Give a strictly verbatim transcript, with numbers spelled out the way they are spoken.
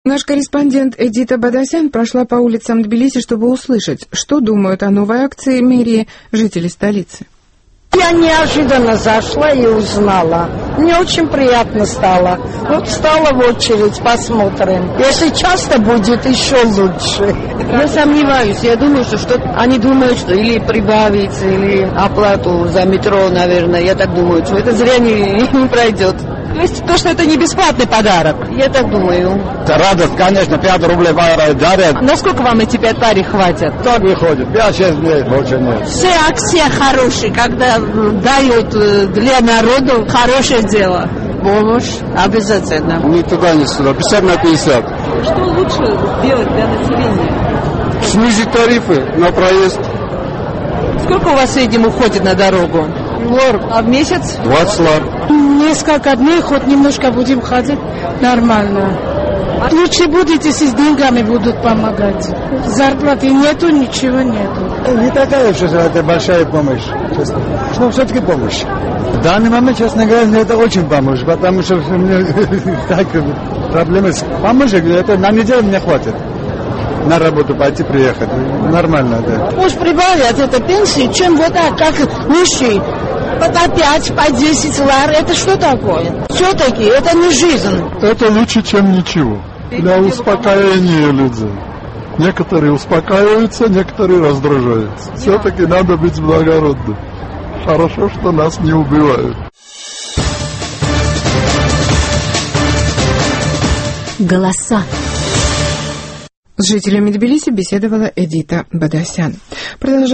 Наш корреспондент Эдита Бадасян прошла по улицам Тбилиси, чтобы услышать, что думают о новой акции мэрии жители столицы. Я неожиданно зашла и узнала. Мне очень приятно стало. Вот встала в очередь, посмотрим. Если часто будет, еще лучше. Я сомневаюсь. Я думаю, что, что они думают, что или прибавить, или оплату за метро, наверное. Я так думаю, что это зря не, не пройдет. То есть то, что это не бесплатный подарок. Я так думаю. Это радость, конечно, пять рублей дарят. Насколько вам эти пять пари хватит? Так выходит, пять-шесть дней, больше нет. Все акции хорошие, когда дают для народу хорошее дело. Помощь обязательно. Ни туда, ни сюда, пятьдесят на пятьдесят. Что лучше сделать для населения? Снизить тарифы на проезд. Сколько у вас в среднем уходит на дорогу? Лар. А в месяц? двадцать лар. Несколько дней, хоть немножко будем ходить, нормально. Лучше будет, если с деньгами будут помогать. Зарплаты нету, ничего нету. Не такая, что это большая помощь, честно. Но все-таки помощь. В данный момент, честно говоря, это очень помощь, потому что так, проблемы с помощью, это на неделю мне хватит. На работу пойти, приехать. Нормально, да. Пусть прибавят это пенсии, чем вот так, как мужчины. По пять, по десять лар, это что такое? Все-таки это не жизнь. Это лучше, чем ничего. Для успокоения людей. Некоторые успокаиваются, некоторые раздражаются. Все-таки надо быть благородным. Хорошо, что нас не убивают. Голоса. С жителями Тбилиси беседовала Эдита Бадасян. Продолжаем.